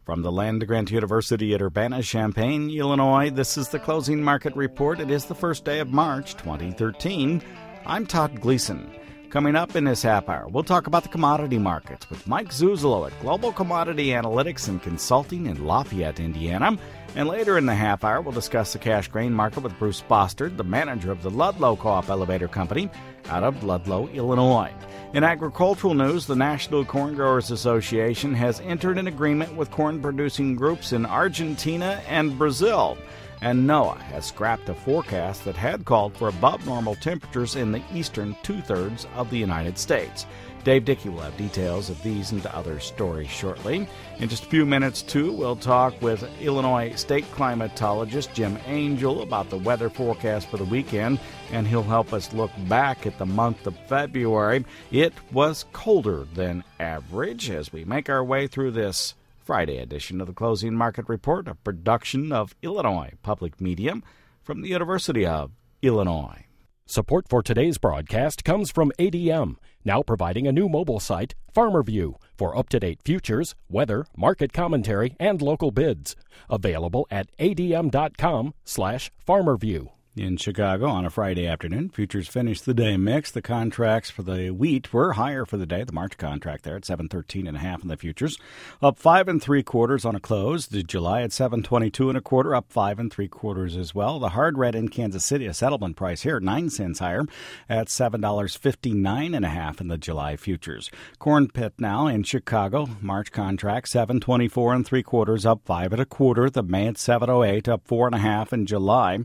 From the land-grant University at Urbana-Champaign, Illinois, this is the Closing Market Report. It is the first day of March 2013. I'm Todd Gleason. Coming up in this half hour, we'll talk about the commodity markets with Mike Zuzolo at Global Commodity Analytics and Consulting in Lafayette, Indiana. And later in the half hour, we'll discuss the cash grain market with Bruce Bostard, the manager of the Ludlow Co-op Elevator Company out of Ludlow, Illinois. In agricultural news, the National Corn Growers Association has entered an agreement with corn-producing groups in Argentina and Brazil. And NOAA has scrapped a forecast that had called for above-normal temperatures in the eastern two-thirds of the United States. Dave Dickey will have details of these and other stories shortly. In just a few minutes, too, we'll talk with Illinois state climatologist Jim Angel about the weather forecast for the weekend, and he'll help us look back at the month of February. It was colder than average as we make our way through this Friday edition of the Closing Market Report, a production of Illinois Public Media from the University of Illinois. Support for today's broadcast comes from ADM, now providing a new mobile site, FarmerView, for up-to-date futures, weather, market commentary, and local bids. Available at adm.com/FarmerView. In Chicago on a Friday afternoon, futures finished the day mixed. The contracts for the wheat were higher for the day. The March contract there at 713.5 in the futures, up 5 3/4 on a close. The July at 722 1/4, up 5 3/4 as well. The hard red in Kansas City, a settlement price here 9 cents higher at $7.59.5 in the July futures. Corn pit now in Chicago, March contract 724 3/4, up 5 1/4. The May at 708, up 4 1/2 in July.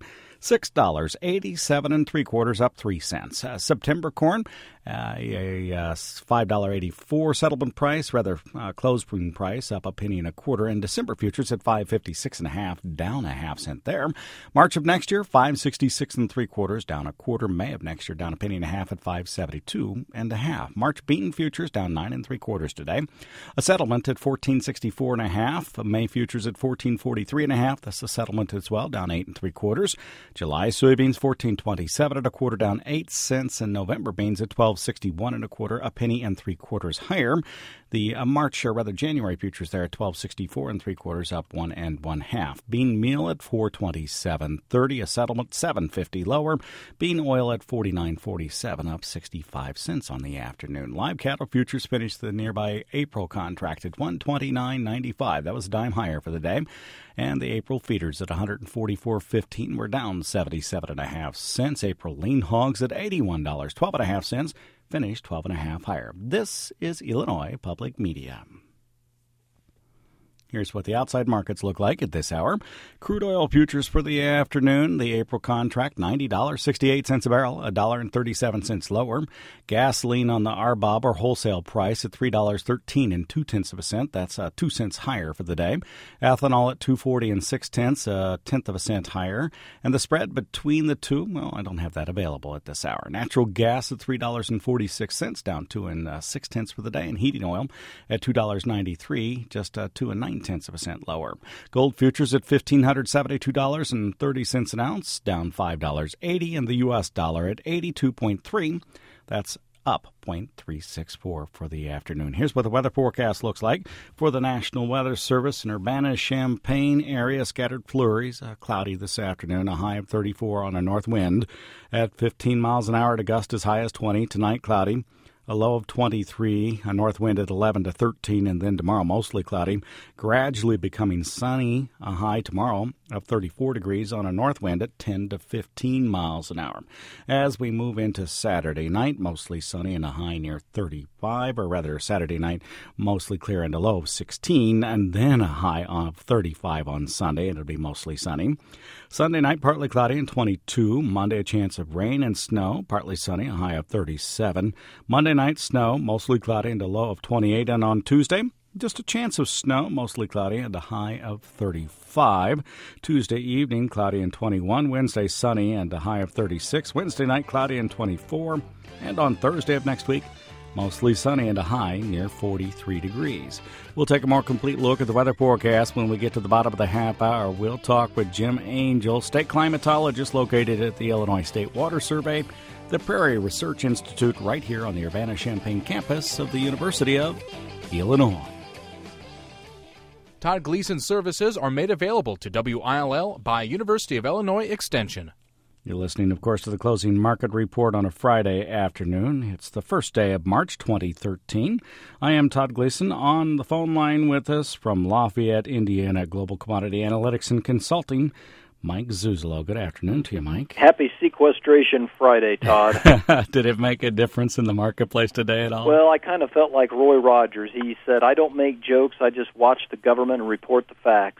$6.87 3/4, up 3 cents. September corn, a $5.84 settlement price, closing price, up 1 1/4. And December futures at $5.56.5, down 1/2 cent there. March of next year, $5.66 3/4, down 1/4. May of next year, down 1 1/2 at $5.72.5. March bean futures down 9 3/4 today. A settlement at $14.64.5. May futures at $14.43.5. That's a settlement as well, down 8 3/4. July soybeans $14.27 1/4, down 8 cents, and November beans at $12.61 1/4, a 1 3/4 higher. The January futures there at $12.64 3/4, up 1 1/2. Bean meal at $4.2730, a settlement $7.50 lower. Bean oil at $49.47, up 65 cents on the afternoon. Live cattle futures finished the nearby April contract at $129.95. That was a dime higher for the day. And the April feeders at $144.15 were down 77.5 cents. April lean hogs at $81, 12.5 cents, finished 12.5 higher. This is Illinois Public Media. Here's what the outside markets look like at this hour. Crude oil futures for the afternoon. The April contract, $90.68 a barrel, $1.37 lower. Gasoline on the RBOB, or wholesale price, at $3.13 2/10 cents. That's 2 cents higher for the day. Ethanol at $2.40 6/10, a 1/10 cent higher. And the spread between the two, well, I don't have that available at this hour. Natural gas at $3.46, down 2 6/10 for the day. And heating oil at $2.93, just 2 9/10 cents lower. Gold futures at $1,572.30 an ounce, down $5.80, and the U.S. dollar at 82.3. That's up 0.364 for the afternoon. Here's what the weather forecast looks like for the National Weather Service in Urbana-Champaign area. Scattered flurries, cloudy this afternoon, a high of 34 on a north wind at 15 miles an hour at a gust as high as 20. Tonight, cloudy. A low of 23, a north wind at 11 to 13, and then tomorrow mostly cloudy, gradually becoming sunny, a high tomorrow of 34 degrees on a north wind at 10 to 15 miles an hour. As we move into Saturday night, mostly sunny and a high near 35, or rather Saturday night, mostly clear and a low of 16, and then a high of 35 on Sunday, and it'll be mostly sunny. Sunday night, partly cloudy and 22. Monday, a chance of rain and snow, partly sunny, a high of 37. Monday night, snow, mostly cloudy and a low of 28. And on Tuesday, just a chance of snow, mostly cloudy and a high of 35. Tuesday evening, cloudy and 21. Wednesday, sunny and a high of 36. Wednesday night, cloudy and 24. And on Thursday of next week, mostly sunny and a high near 43 degrees. We'll take a more complete look at the weather forecast when we get to the bottom of the half hour. We'll talk with Jim Angel, state climatologist located at the Illinois State Water Survey, the Prairie Research Institute, right here on the Urbana-Champaign campus of the University of Illinois. Todd Gleason's services are made available to WILL by University of Illinois Extension. You're listening, of course, to the Closing Market Report on a Friday afternoon. It's the first day of March 2013. I am Todd Gleason. On the phone line with us from Lafayette, Indiana, Global Commodity Analytics and Consulting, Mike Zuzolo. Good afternoon to you, Mike. Happy Sequestration Friday, Todd. Did it make a difference in the marketplace today at all? Well, I kind of felt like Roy Rogers. He said, I don't make jokes, I just watch the government and report the facts.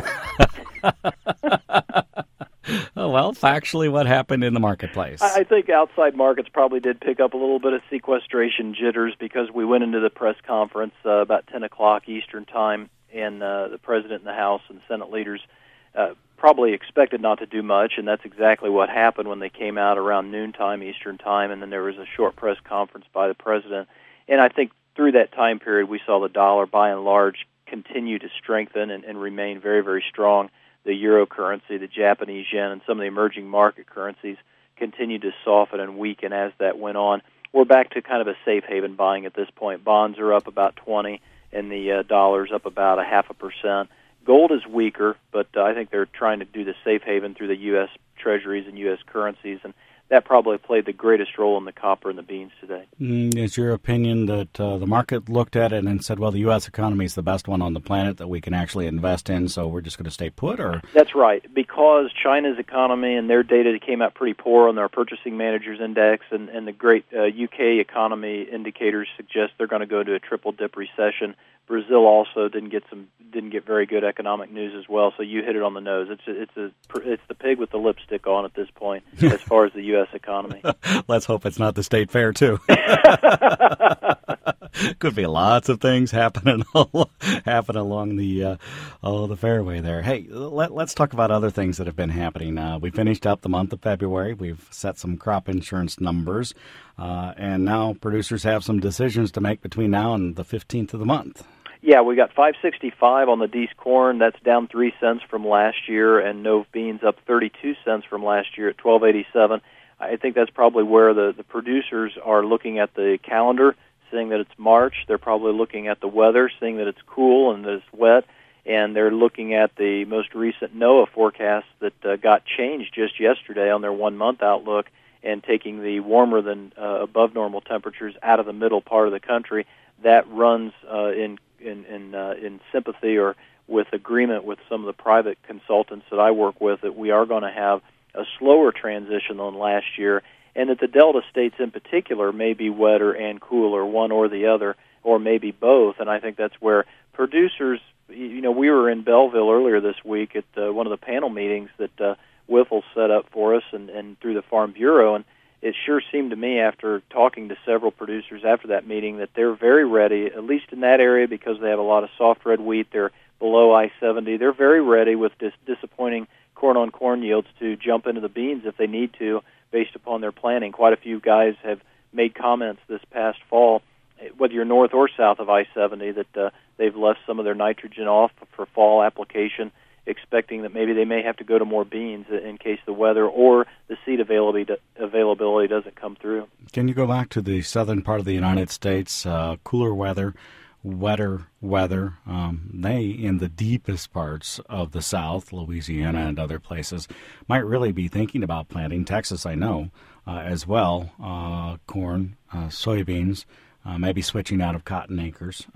Oh, well, factually, what happened in the marketplace? I think outside markets probably did pick up a little bit of sequestration jitters because we went into the press conference about 10 o'clock Eastern Time, and the President and the House and Senate leaders probably expected not to do much, and that's exactly what happened when they came out around noontime Eastern Time, and then there was a short press conference by the President. And I think through that time period, we saw the dollar, by and large, continue to strengthen and remain very, very strong. The euro currency, the Japanese yen, and some of the emerging market currencies continued to soften and weaken as that went on. We're back to kind of a safe haven buying at this point. Bonds are up about 20, and the dollar's up about 0.5%. Gold is weaker, but I think they're trying to do the safe haven through the U.S. Treasuries and U.S. currencies, and that probably played the greatest role in the copper and the beans today. Is your opinion that the market looked at it and said, well, the U.S. economy is the best one on the planet that we can actually invest in, so we're just going to stay put? Or That's right. Because China's economy and their data came out pretty poor on their Purchasing Managers Index, and the great UK economy indicators suggest they're going to go to a triple-dip recession. Brazil also didn't get very good economic news as well. So you hit it on the nose. It's the pig with the lipstick on at this point as far as the U.S. economy. Let's hope it's not the state fair too. Could be lots of things happening along the fairway there. Hey, let's talk about other things that have been happening. We finished up the month of February. We've set some crop insurance numbers, and now producers have some decisions to make between now and the 15th of the month. Yeah, we got 565 on the Dees corn. That's down 3 cents from last year, and Nove beans up 32 cents from last year at 12.87. I think that's probably where the producers are looking at the calendar, seeing that it's March. They're probably looking at the weather, seeing that it's cool and that it's wet, and they're looking at the most recent NOAA forecast that got changed just yesterday on their 1-month outlook and taking the warmer than above normal temperatures out of the middle part of the country. That runs in sympathy or with agreement with some of the private consultants that I work with that we are going to have a slower transition than last year, and that the Delta states in particular may be wetter and cooler, one or the other, or maybe both. And I think that's where producers, we were in Belleville earlier this week at one of the panel meetings that Wiffle set up for us and through the Farm Bureau, and it sure seemed to me after talking to several producers after that meeting that they're very ready, at least in that area because they have a lot of soft red wheat. They're below I-70. They're very ready with disappointing corn-on-corn yields to jump into the beans if they need to based upon their planning. Quite a few guys have made comments this past fall, whether you're north or south of I-70, that they've left some of their nitrogen off for fall application, expecting that maybe they may have to go to more beans in case the weather or the seed availability doesn't come through. Can you go back to the southern part of the United States, cooler weather, wetter weather? They, in the deepest parts of the South, Louisiana and other places, might really be thinking about planting. Texas, I know, as well, corn, soybeans, maybe switching out of cotton acres.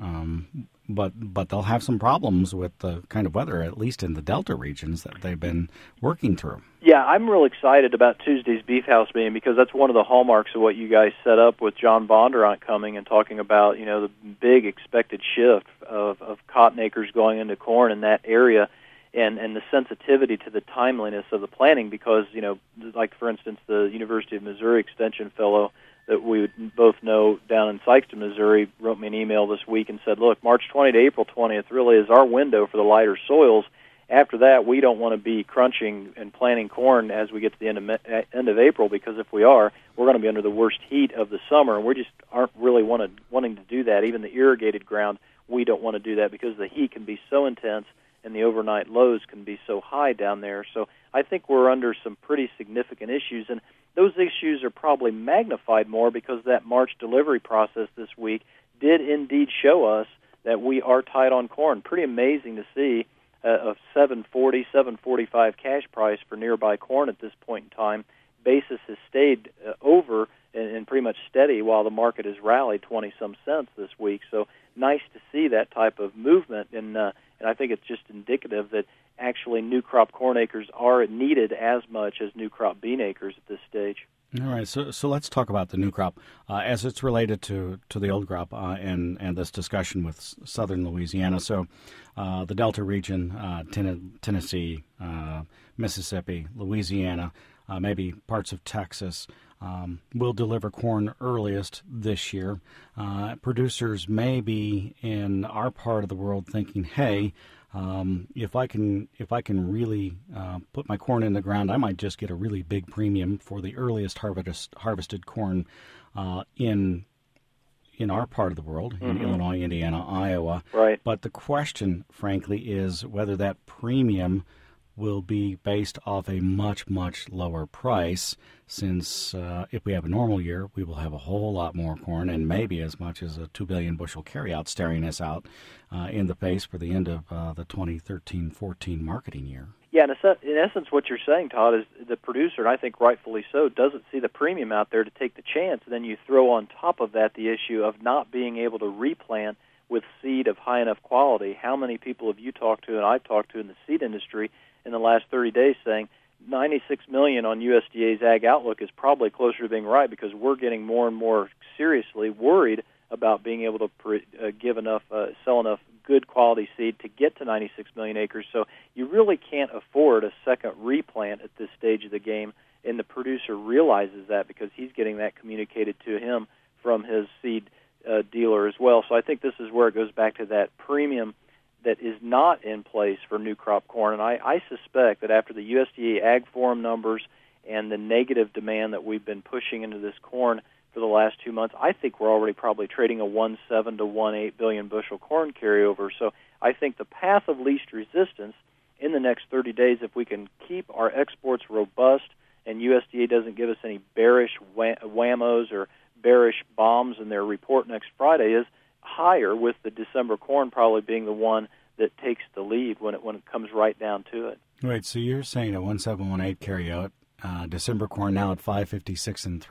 But they'll have some problems with the kind of weather, at least in the Delta regions that they've been working through. Yeah, I'm real excited about Tuesday's Beef House meeting because that's one of the hallmarks of what you guys set up with John Bondurant coming and talking about, the big expected shift of cotton acres going into corn in that area and the sensitivity to the timeliness of the planting because, like, for instance, the University of Missouri Extension fellow that we both know down in Sikeston, Missouri, wrote me an email this week and said, look, March 20 to April 20th really is our window for the lighter soils. After that, we don't want to be crunching and planting corn as we get to the end of April because if we are, we're going to be under the worst heat of the summer, and we just aren't really wanting to do that. Even the irrigated ground, we don't want to do that because the heat can be so intense and the overnight lows can be so high down there. So I think we're under some pretty significant issues, and those issues are probably magnified more because that March delivery process this week did indeed show us that we are tight on corn. Pretty amazing to see a $7.40, $7.45 cash price for nearby corn at this point in time. Basis has stayed over and pretty much steady while the market has rallied 20-some cents this week. So nice to see that type of movement, and I think it's just indicative that actually new crop corn acres are needed as much as new crop bean acres at this stage. All right, so let's talk about the new crop as it's related to the old crop and this discussion with southern Louisiana. So the Delta region, Tennessee, Mississippi, Louisiana, maybe parts of Texas will deliver corn earliest this year. Producers may be in our part of the world thinking, hey, if I can really put my corn in the ground, I might just get a really big premium for the earliest harvested corn in our part of the world, in Illinois, Indiana, Iowa. Right. But the question, frankly, is whether that premium will be based off a much, much lower price, since if we have a normal year, we will have a whole lot more corn and maybe as much as a 2 billion bushel carryout staring us out in the face for the end of the 2013-14 marketing year. Yeah, in essence, what you're saying, Todd, is the producer, and I think rightfully so, doesn't see the premium out there to take the chance. And then you throw on top of that the issue of not being able to replant with seed of high enough quality. How many people have you talked to and I've talked to in the seed industry in the last 30 days saying 96 million on USDA's Ag Outlook is probably closer to being right, because we're getting more and more seriously worried about being able to sell enough good quality seed to get to 96 million acres. So you really can't afford a second replant at this stage of the game, and the producer realizes that because he's getting that communicated to him from his seed dealer as well. So I think this is where it goes back to that premium that is not in place for new crop corn. And I suspect that after the USDA Ag Forum numbers and the negative demand that we've been pushing into this corn for the last 2 months, I think we're already probably trading a 1.7 to 1.8 billion bushel corn carryover. So I think the path of least resistance in the next 30 days, if we can keep our exports robust and USDA doesn't give us any bearish whammos or bearish bombs in their report next Friday, is higher, with the December corn probably being the one that takes the lead when it comes right down to it. Right, so you're saying a 1.718 carryout, December corn now at 5.56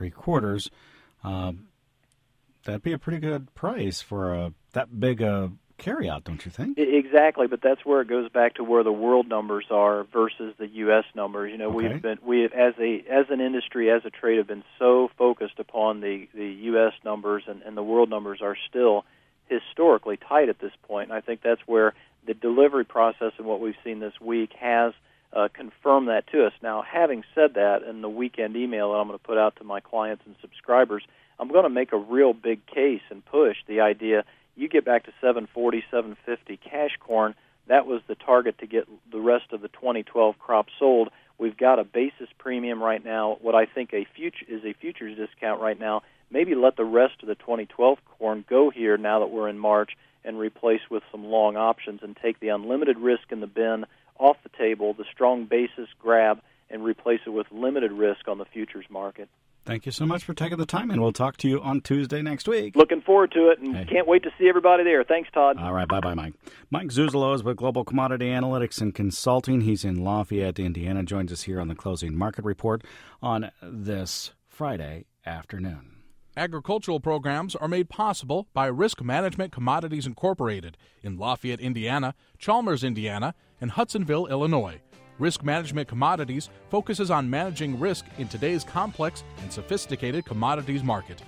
3/4. That'd be a pretty good price for that big a carryout, don't you think? Exactly, but that's where it goes back to where the world numbers are versus the U.S. numbers. You know, okay. we as an industry, as a trade, have been so focused upon the U.S. numbers, and the world numbers are still historically tight at this point. And I think that's where the delivery process and what we've seen this week has confirmed that to us. Now, having said that, in the weekend email that I'm going to put out to my clients and subscribers, I'm going to make a real big case and push the idea. You get back to 740, 750 cash corn, that was the target to get the rest of the 2012 crop sold. We've got a basis premium right now, what I think is a futures discount right now. Maybe let the rest of the 2012 corn go here now that we're in March and replace with some long options and take the unlimited risk in the bin off the table, the strong basis grab, and replace it with limited risk on the futures market. Thank you so much for taking the time, and we'll talk to you on Tuesday next week. Looking forward to it, and can't wait to see everybody there. Thanks, Todd. All right, bye-bye, Mike. Mike Zuzolo is with Global Commodity Analytics and Consulting. He's in Lafayette, Indiana. Joins us here on the Closing Market Report on this Friday afternoon. Agricultural programs are made possible by Risk Management Commodities Incorporated in Lafayette, Indiana, Chalmers, Indiana, and Hudsonville, Illinois. Risk Management Commodities focuses on managing risk in today's complex and sophisticated commodities market.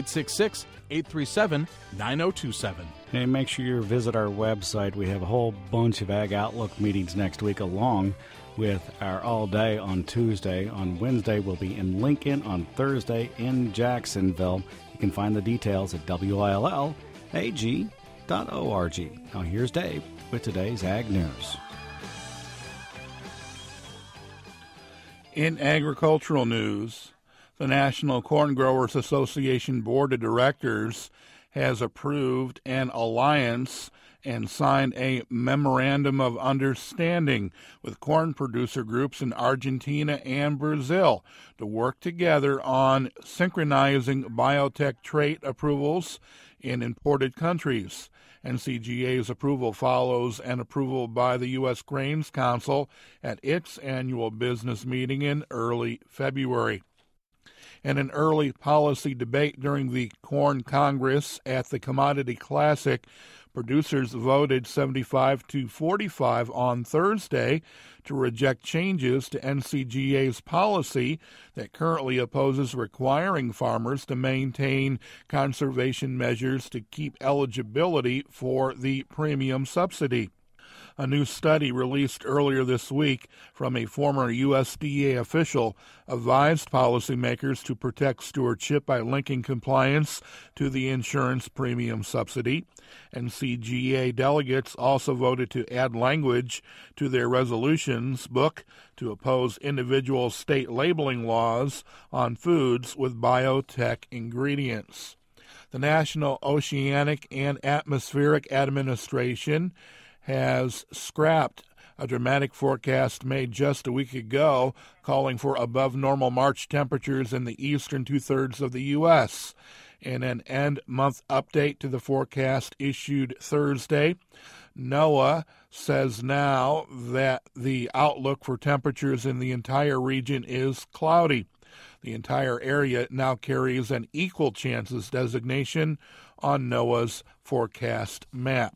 866-837-9027. Hey, make sure you visit our website. We have a whole bunch of Ag Outlook meetings next week, along with our All Day on Tuesday. On Wednesday, we'll be in Lincoln. On Thursday, in Jacksonville. You can find the details at WILLAG.org. Now, here's Dave with today's Ag News. In agricultural news, the National Corn Growers Association Board of Directors has approved an alliance and signed a memorandum of understanding with corn producer groups in Argentina and Brazil to work together on synchronizing biotech trait approvals in imported countries. NCGA's approval follows an approval by the U.S. Grains Council at its annual business meeting in early February. In an early policy debate during the Corn Congress at the Commodity Classic, producers voted 75 to 45 on Thursday to reject changes to NCGA's policy that currently opposes requiring farmers to maintain conservation measures to keep eligibility for the premium subsidy. A new study released earlier this week from a former USDA official advised policymakers to protect stewardship by linking compliance to the insurance premium subsidy. NCGA delegates also voted to add language to their resolutions book to oppose individual state labeling laws on foods with biotech ingredients. The National Oceanic and Atmospheric Administration has scrapped a dramatic forecast made just a week ago calling for above-normal March temperatures in the eastern two-thirds of the U.S. In an end-month update to the forecast issued Thursday, NOAA says now that the outlook for temperatures in the entire region is cloudy. The entire area now carries an equal chances designation on NOAA's forecast map.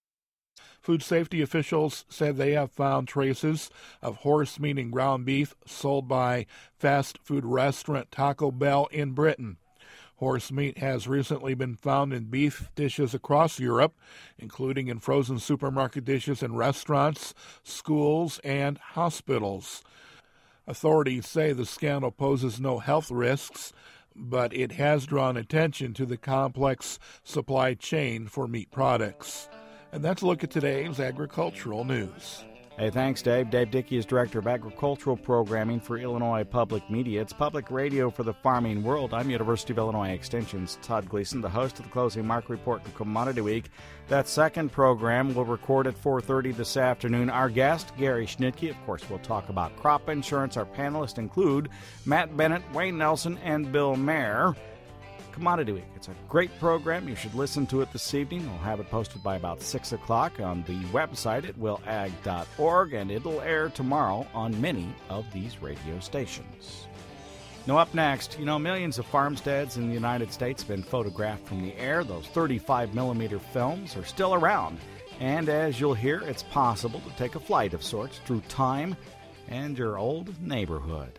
Food safety officials said they have found traces of horse meat and ground beef sold by fast food restaurant Taco Bell in Britain. Horse meat has recently been found in beef dishes across Europe, including in frozen supermarket dishes in restaurants, schools, and hospitals. Authorities say the scandal poses no health risks, but it has drawn attention to the complex supply chain for meat products. And that's a look at today's agricultural news. Hey, thanks, Dave. Dave Dickey is Director of Agricultural Programming for Illinois Public Media. It's public radio for the farming world. I'm University of Illinois Extension's Todd Gleason, the host of the Closing Market Report for Commodity Week. That second program will record at 4:30 this afternoon. Our guest, Gary Schnitke. Of course, we'll talk about crop insurance. Our panelists include Matt Bennett, Wayne Nelson, and Bill Mayer. Commodity Week. It's a great program. You should listen to it this evening. We'll have it posted by about 6 o'clock on the website at willag.org, and it'll air tomorrow on many of these radio stations. Now, up next, millions of farmsteads in the United States have been photographed from the air. Those 35-millimeter films are still around. And as you'll hear, it's possible to take a flight of sorts through time and your old neighborhood.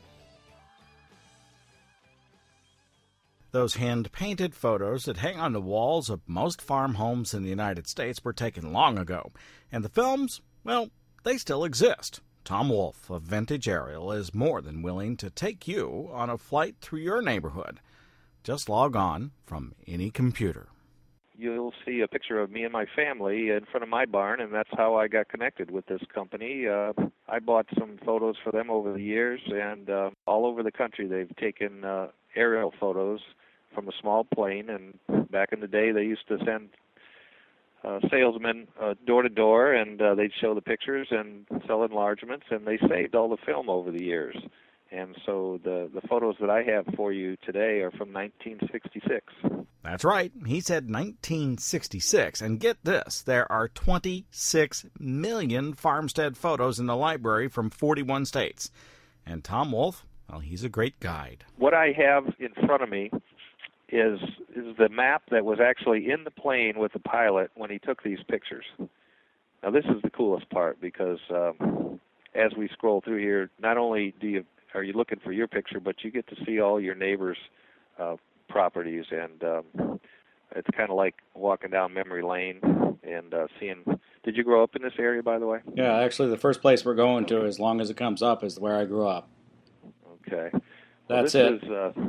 Those hand-painted photos that hang on the walls of most farm homes in the United States were taken long ago. And the films, well, they still exist. Tom Wolf of Vintage Aerial is more than willing to take you on a flight through your neighborhood. Just log on from any computer. You'll see a picture of me and my family in front of my barn, and that's how I got connected with this company. I bought some photos for them over the years, and all over the country they've taken aerial photos from a small plane, and back in the day they used to send salesmen door to door, and they'd show the pictures and sell enlargements, and they saved all the film over the years. And so the photos that I have for you today are from 1966. That's right. He said 1966. And get this, there are 26 million farmstead photos in the library from 41 states. And Tom Wolf, well, he's a great guide. What I have in front of me is the map that was actually in the plane with the pilot when he took these pictures. Now, this is the coolest part because as we scroll through here, not only are you looking for your picture, but you get to see all your neighbors' properties, and it's kind of like walking down memory lane and seeing. Did you grow up in this area, by the way? Yeah, actually, the first place we're going to, as long as it comes up, is where I grew up. Okay. That's it.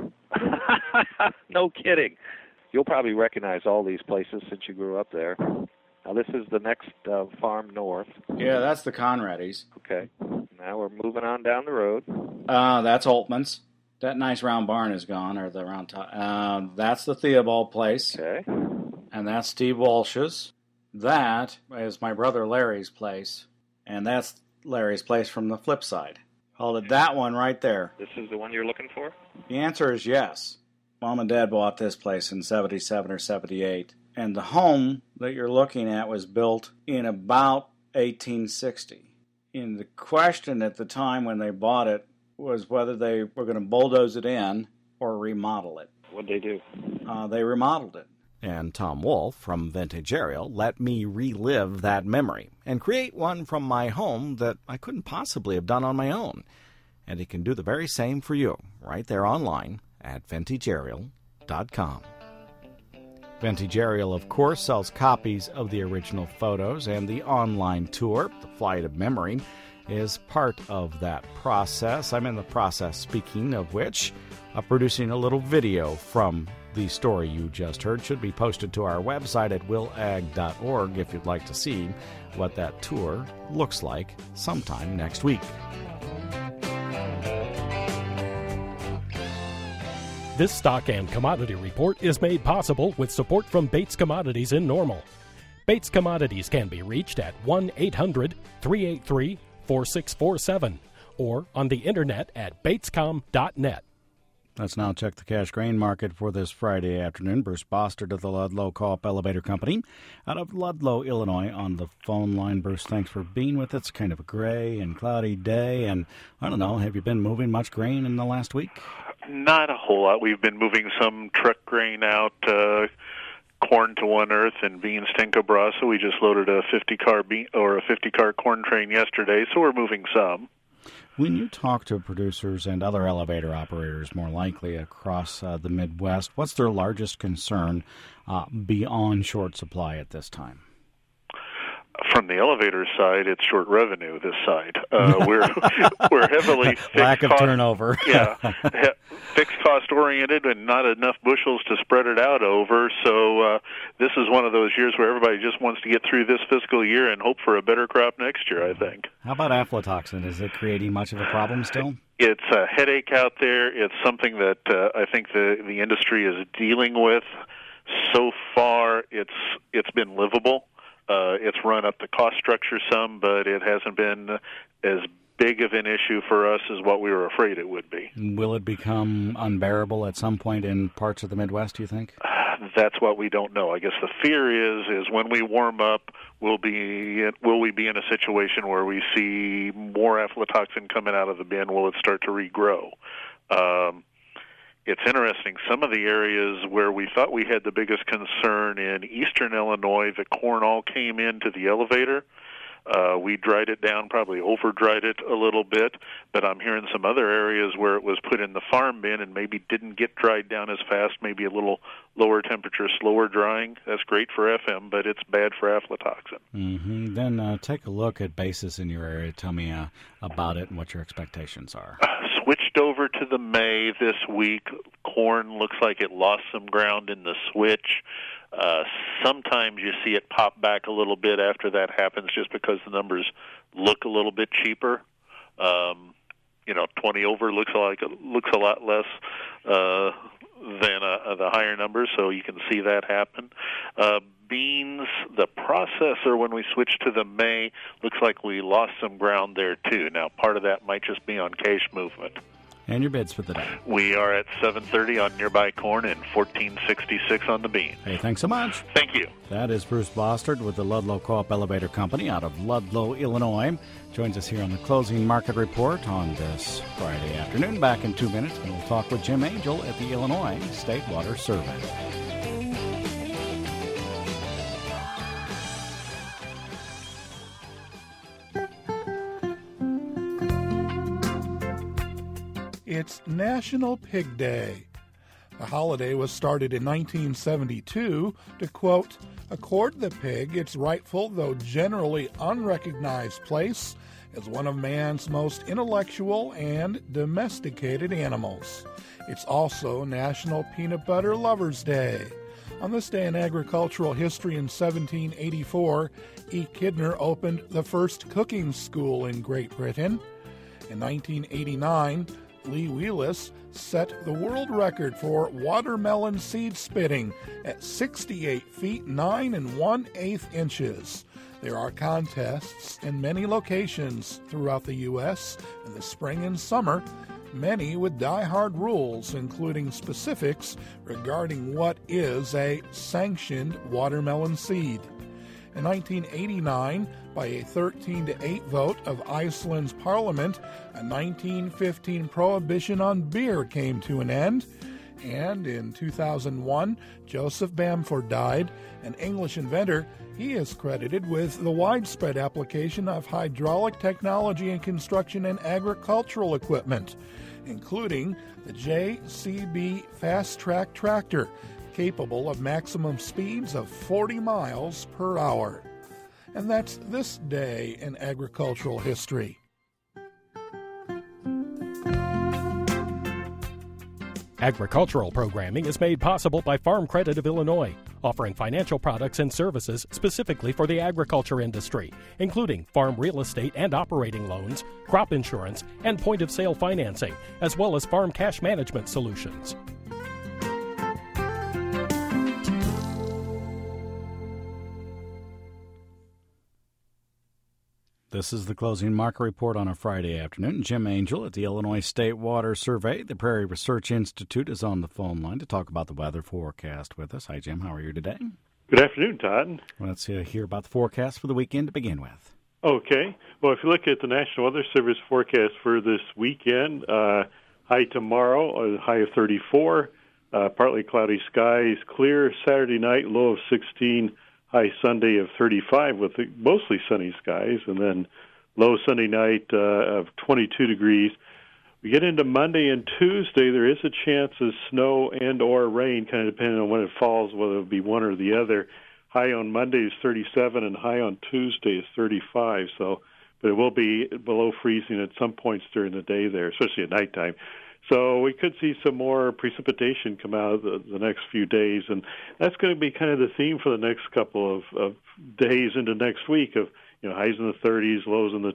No kidding. You'll probably recognize all these places since you grew up there. Now, this is the next farm north. Yeah, that's the Conradys. Okay. Now we're moving on down the road. That's Holtman's. That nice round barn is gone, or the round top. That's the Theobald place. Okay. And that's Steve Walsh's. That is my brother Larry's place. And that's Larry's place from the flip side. Hold it, that one right there. This is the one you're looking for? The answer is yes. Mom and Dad bought this place in 77 or 78. And the home that you're looking at was built in about 1860. And the question at the time when they bought it was whether they were going to bulldoze it in or remodel it. What'd they do? They remodeled it. And Tom Wolf from Vintage Aerial let me relive that memory and create one from my home that I couldn't possibly have done on my own. And he can do the very same for you right there online at vintageaerial.com. Vintage Aerial, of course, sells copies of the original photos, and the online tour, The Flight of Memory, is part of that process. I'm in the process, speaking of which, of producing a little video from the story you just heard. Should be posted to our website at willag.org if you'd like to see what that tour looks like sometime next week. This stock and commodity report is made possible with support from Bates Commodities in Normal. Bates Commodities can be reached at 1-800-383-4647 or on the internet at batescom.net. Let's now check the cash grain market for this Friday afternoon. Bruce Bostard of the Ludlow Co-op Elevator Company out of Ludlow, Illinois on the phone line. Bruce, thanks for being with us. It's kind of a gray and cloudy day, and I don't know, have you been moving much grain in the last week? Not a whole lot. We've been moving some truck grain out, corn to One Earth and beans to Incabrasa. We just loaded a 50-car corn train yesterday, so we're moving some. When you talk to producers and other elevator operators, more likely across the Midwest, what's their largest concern beyond short supply at this time? From the elevator side, it's short revenue. This side, we're heavily fixed lack of turnover. Yeah, fixed cost oriented, and not enough bushels to spread it out over. So this is one of those years where everybody just wants to get through this fiscal year and hope for a better crop next year, I think. How about aflatoxin? Is it creating much of a problem still? It's a headache out there. It's something that I think the industry is dealing with. So far, it's been livable. It's run up the cost structure some, but it hasn't been as big of an issue for us as what we were afraid it would be. Will it become unbearable at some point in parts of the Midwest, do you think? That's what we don't know. I guess the fear is when we warm up, will we be in a situation where we see more aflatoxin coming out of the bin? Will it start to regrow? It's interesting. Some of the areas where we thought we had the biggest concern in eastern Illinois, the corn all came into the elevator. We dried it down, probably over-dried it a little bit, but I'm hearing some other areas where it was put in the farm bin and maybe didn't get dried down as fast, maybe a little lower temperature, slower drying. That's great for FM, but it's bad for aflatoxin. Mm-hmm. Then take a look at basis in your area. Tell me about it and what your expectations are. Switched over to the May this week. Corn looks like it lost some ground in the switch. Sometimes you see it pop back a little bit after that happens just because the numbers look a little bit cheaper. 20 over looks a lot less than the higher numbers, so you can see that happen. Beans, the processor, when we switched to the May, looks like we lost some ground there too. Now, part of that might just be on cash movement. And your bids for the day? We are at $7.30 on nearby corn and $14.66 on the beans. Hey, thanks so much. Thank you. That is Bruce Bostard with the Ludlow Co-op Elevator Company out of Ludlow, Illinois. Joins us here on the Closing Market Report on this Friday afternoon. Back in 2 minutes, and we'll talk with Jim Angel at the Illinois State Water Survey. It's National Pig Day. The holiday was started in 1972 to, quote, accord the pig its rightful, though generally unrecognized place as one of man's most intellectual and domesticated animals. It's also National Peanut Butter Lovers' Day. On this day in agricultural history in 1784, E. Kidner opened the first cooking school in Great Britain. In 1989, Lee Wheelis set the world record for watermelon seed spitting at 68 feet 9 1/8 inches. There are contests in many locations throughout the U.S. in the spring and summer many with die-hard rules, including specifics regarding what is a sanctioned watermelon seed. In 1989, by a 13-8 vote of Iceland's parliament, a 1915 prohibition on beer came to an end. And in 2001, Joseph Bamford died, an English inventor. He is credited with the widespread application of hydraulic technology in construction and agricultural equipment, including the JCB Fast Track tractor, capable of maximum speeds of 40 miles per hour. And that's this day in agricultural history. Agricultural programming is made possible by Farm Credit of Illinois, offering financial products and services specifically for the agriculture industry, including farm real estate and operating loans, crop insurance, and point-of-sale financing, as well as farm cash management solutions. This is the closing market report on a Friday afternoon. Jim Angel at the Illinois State Water Survey. The Prairie Research Institute is on the phone line to talk about the weather forecast with us. Hi, Jim. How are you today? Good afternoon, Todd. Let's hear about the forecast for the weekend to begin with. Okay. Well, if you look at the National Weather Service forecast for this weekend, high tomorrow, a high of 34, partly cloudy skies, clear Saturday night, low of 16, high Sunday of 35 with mostly sunny skies, and then low Sunday night of 22 degrees. We get into Monday and Tuesday, there is a chance of snow and or rain, kind of depending on when it falls, whether it be one or the other. High on Monday is 37, and high on Tuesday is 35. But it will be below freezing at some points during the day there, especially at nighttime. So we could see some more precipitation come out of the next few days, and that's going to be kind of the theme for the next couple of days into next week of highs in the 30s, lows in the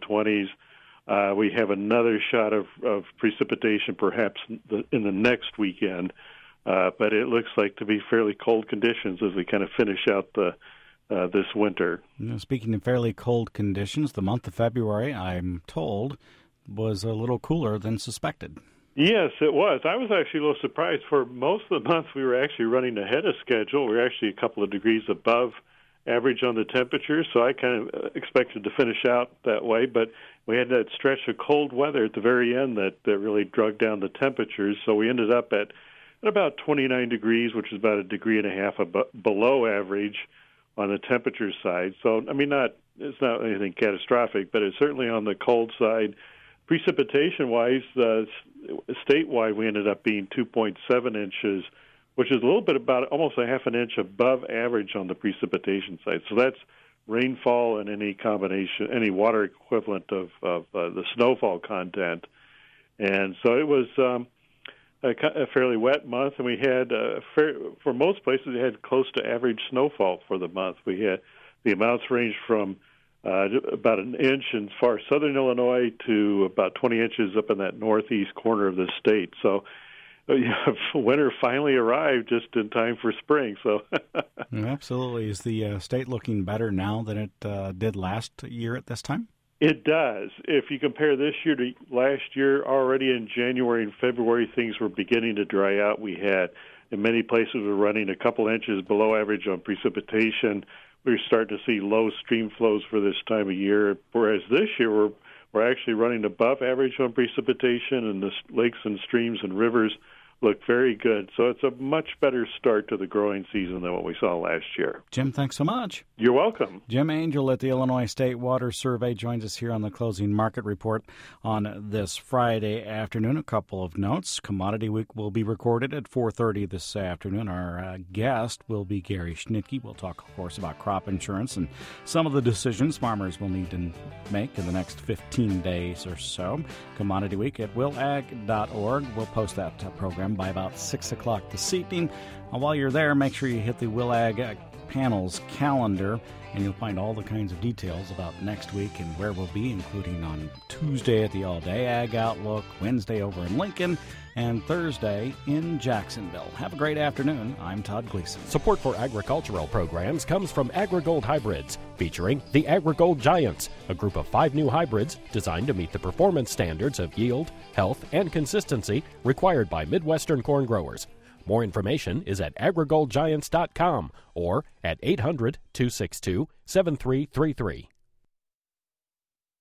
20s. We have another shot of precipitation perhaps in the next weekend, but it looks like to be fairly cold conditions as we kind of finish out this winter. Speaking of fairly cold conditions, the month of February, I'm told, was a little cooler than suspected. Yes, it was. I was actually a little surprised. For most of the month, we were actually running ahead of schedule. We were actually a couple of degrees above average on the temperature, so I kind of expected to finish out that way. But we had that stretch of cold weather at the very end that really drug down the temperatures. So we ended up at about 29 degrees, which is about a degree and a half below average on the temperature side. So, I mean, it's not anything catastrophic, but it's certainly on the cold side. Precipitation-wise, statewide, we ended up being 2.7 inches, which is a little bit about almost a half an inch above average on the precipitation side. So that's rainfall and any combination, any water equivalent of the snowfall content. And so it was a fairly wet month, and we had, for most places, we had close to average snowfall for the month. We had the amounts ranged from about an inch in far southern Illinois to about 20 inches up in that northeast corner of the state. So winter finally arrived just in time for spring. So Absolutely. Is the state looking better now than it did last year at this time? It does. If you compare this year to last year, already in January and February, things were beginning to dry out. We had, in many places, we're running a couple inches below average on precipitation. We're starting to see low stream flows for this time of year, whereas this year we're actually running above average on precipitation, and the lakes and streams and rivers look very good. So it's a much better start to the growing season than what we saw last year. Jim, thanks so much. You're welcome. Jim Angel at the Illinois State Water Survey joins us here on the Closing Market Report on this Friday afternoon. A couple of notes. Commodity Week will be recorded at 4:30 this afternoon. Our guest will be Gary Schnitke. We'll talk, of course, about crop insurance and some of the decisions farmers will need to make in the next 15 days or so. Commodity Week at willag.org. We'll post that program by about 6 o'clock this evening. While you're there, make sure you hit the Willag panel's calendar, and you'll find all the kinds of details about next week and where we'll be, including on Tuesday at the All Day Ag Outlook, Wednesday over in Lincoln, and Thursday in Jacksonville. Have a great afternoon. I'm Todd Gleason. Support for agricultural programs comes from AgriGold Hybrids, featuring the AgriGold Giants, a group of 5 new hybrids designed to meet the performance standards of yield, health, and consistency required by Midwestern corn growers. More information is at agrigoldgiants.com or at 800-262-7333.